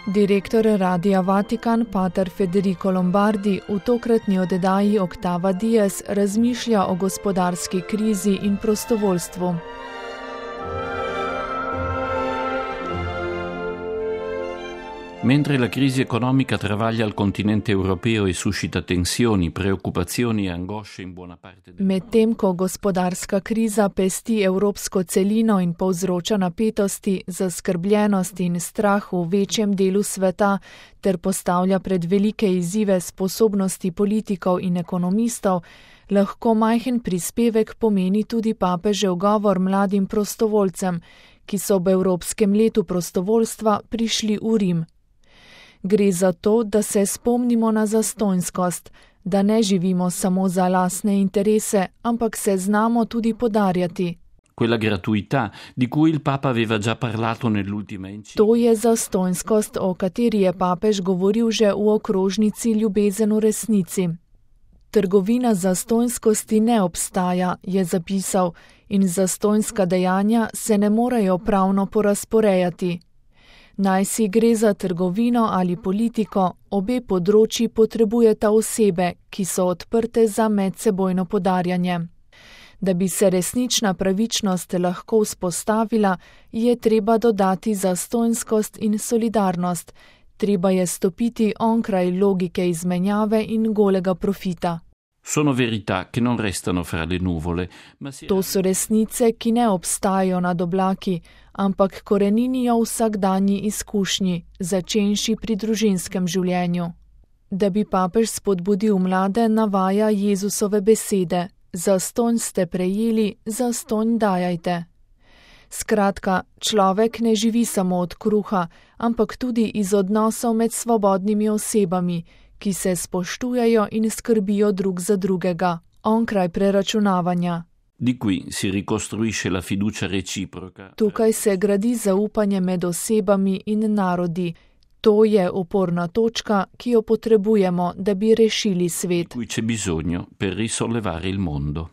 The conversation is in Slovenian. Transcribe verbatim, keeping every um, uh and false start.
Direktor Radia Vatikan pater Federico Lombardi v tokratni oddaji Oktava Dies razmišlja o gospodarski krizi in prostovoljstvu. Mentre la crisi economica travaglia il continente europeo e suscita tensioni, preoccupazioni e angosce in buona parte del mondo. Medtem ko gospodarska kriza pesti evropsko celino in povzroča napetosti, zaskrbljenost in strah v večjem delu sveta ter postavlja pred velike izzive sposobnosti politikov in ekonomistov, lahko majhen prispevek pomeni tudi papežev govor mladim prostovoljcem, ki so ob Evropskem letu prostovoljstva prišli v Rim. Gre za to, da se spomnimo na zastonjskost, da ne živimo samo za lastne interese, ampak se znamo tudi podarjati. Quella gratuità di cui il Papa aveva già parlato nell'ultima enciclica. To je zastonjskost, o kateri je papež govoril že v okrožnici Ljubezen v resnici. Trgovina zastonjskosti ne obstaja, je zapisal, in zastonjska dejanja se ne morejo pravno porazporejati. Naj si gre za trgovino ali politiko, obe področji potrebujeta osebe, ki so odprte za medsebojno podarjanje. Da bi se resnična pravičnost lahko vzpostavila, je treba dodati zastonjskost in solidarnost, treba je stopiti onkraj logike izmenjave in golega profita. Sono verità che non restano fra le nuvole, ma si... To so resnice, ki ne obstajajo nad oblaki, ampak koreninijo vsakdanji izkušnji, začenši pri družinskem življenju. Da bi papež spodbudil mlade, navaja Jezusove besede: zastonj ste prejeli, zastonj dajajte. Skratka, človek ne živi samo od kruha, ampak tudi iz odnosov med svobodnimi osebami, ki se spoštujejo in skrbijo drug za drugega, onkraj preračunavanja. Di qui si ricostruisce la fiducia reciproca. Tukaj se gradi zaupanje med osebami in narodi. To je oporna točka, ki jo potrebujemo, da bi rešili svet. Di cui c'è bisogno per risollevare il mondo.